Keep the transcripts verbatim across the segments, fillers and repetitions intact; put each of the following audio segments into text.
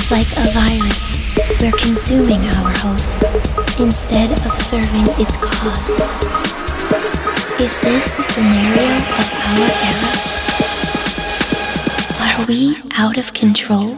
Like a virus, we're consuming our host instead of serving its cause. Is this the scenario of our era? Are we out of control?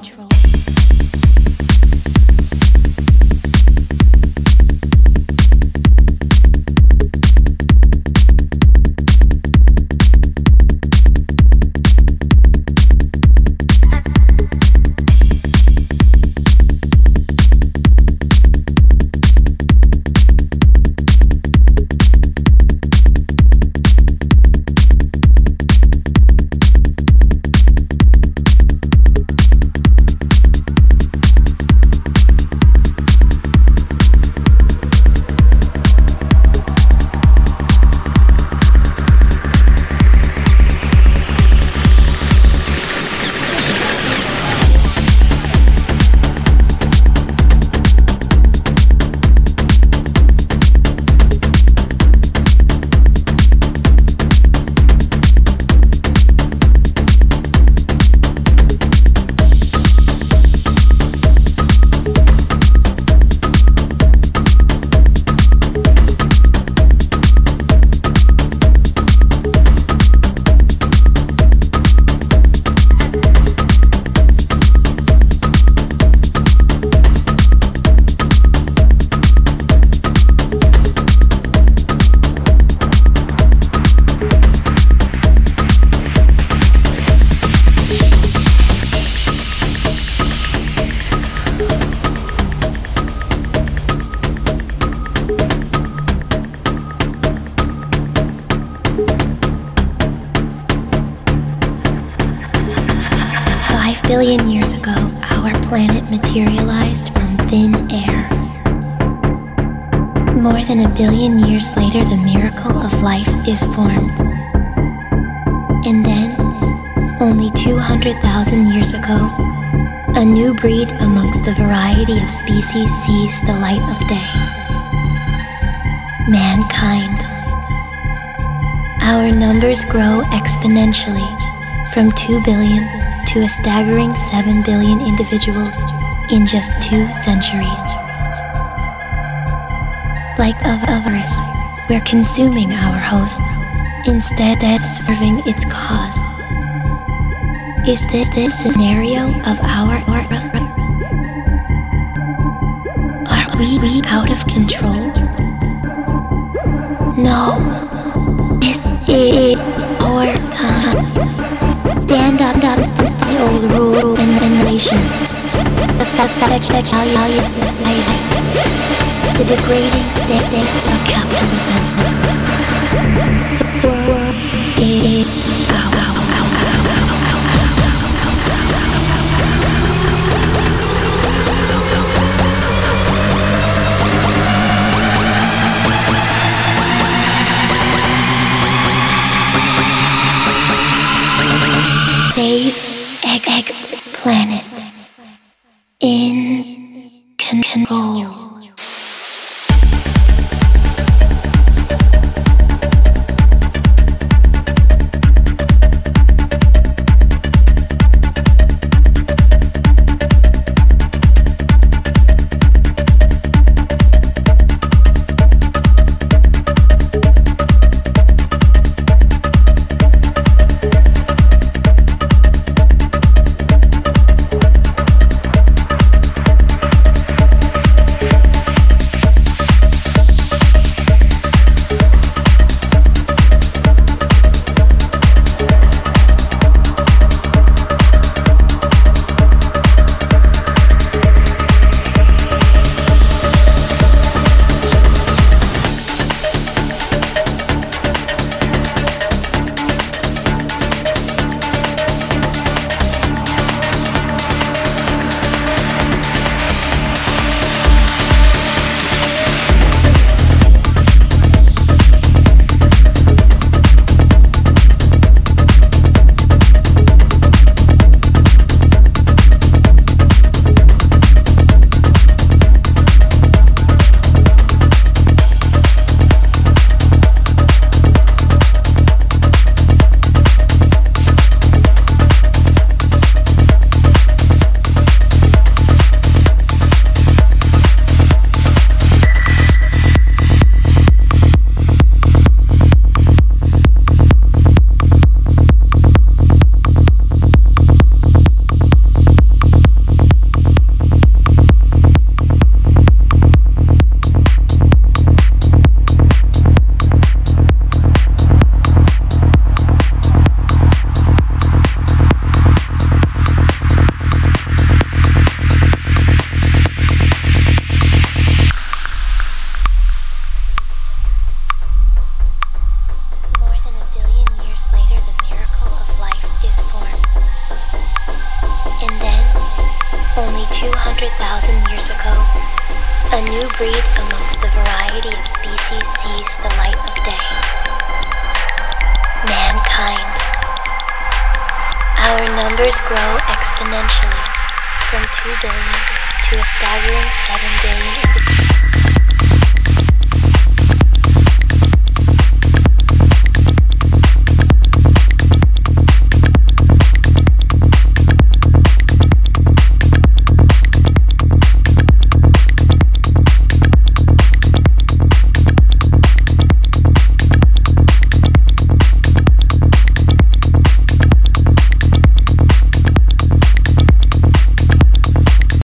Billion years ago, our planet materialized from thin air. More than a billion years later, the miracle of life is formed. And then, only two hundred thousand years ago, a new breed amongst the variety of species sees the light of day. Mankind. Our numbers grow exponentially from two billion to a staggering seven billion individuals in just two centuries. Like a virus, we're consuming our host instead of serving its cause. Is this the scenario of our era? Are we, we out of control? No. This is our time. Stand up, up from the old rule and regulation. The fetch value of society. The degrading states of capitalism. The world is ours. Save Exit Planet in control. only two hundred thousand years ago, a new breed amongst the variety of species sees the light of day. Mankind. Our numbers grow exponentially from two billion to a staggering seven billion individuals.